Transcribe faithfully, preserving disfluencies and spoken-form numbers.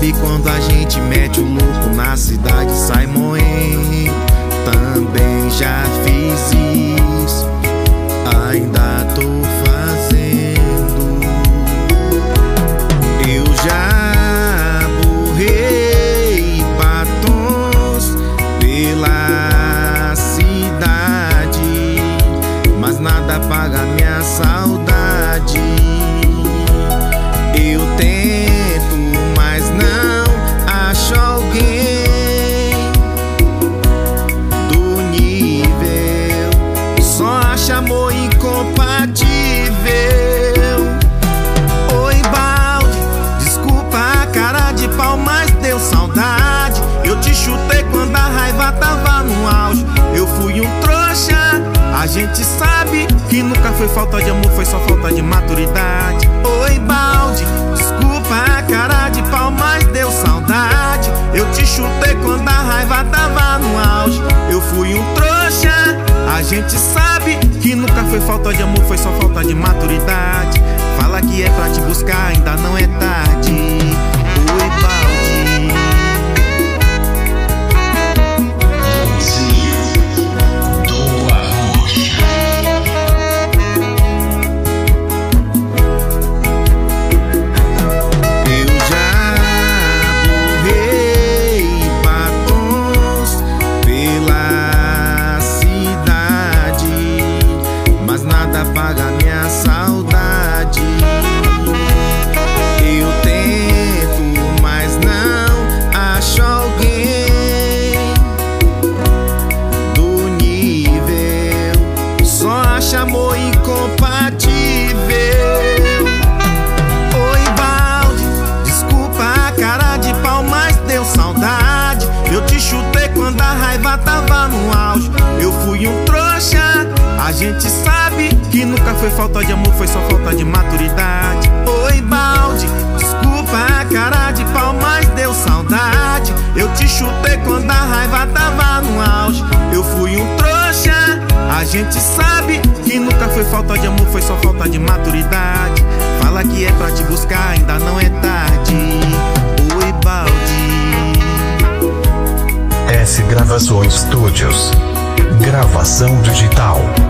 sabe quando a gente mete o louco na cidade e sai moendo? Também já fiz isso, ainda tô fazendo. Eu já borrei batons pela cidade, mas nada apaga minha saudade. Eu tento, mas não acho alguém do nível, só acho amor incompatível. Oi, balde, desculpa a cara de pau, mas deu saudade. Eu te chutei quando a raiva tava no auge. Eu fui um trouxa, a gente sabe que nunca foi falta de amor, foi só falta de maturidade. Oi, balde, desculpa a cara de pau, mas deu saudade. Eu te chutei quando a raiva tava no auge. Eu fui um trouxa, a gente sabe que nunca foi falta de amor, foi só falta de maturidade. Fala que é pra te buscar, ainda não é tarde. Oi, balde. Apaga minha saudade. Eu tento, mas não acho alguém do nível, só acho amor incompatível. Oi, balde, desculpa a cara de pau, mas deu saudade. Eu te chutei quando a raiva tava no auge. Eu fui um trouxa, a gente sabe que nunca foi falta de amor, foi só falta de maturidade. Oi, balde, desculpa a cara de pau, mas deu saudade. Eu te chutei quando a raiva tava no auge. Eu fui um trouxa, a gente sabe que nunca foi falta de amor, foi só falta de maturidade. Fala que é pra te buscar, ainda não é tarde. Oi, balde. S Gravações Studios. Gravação digital.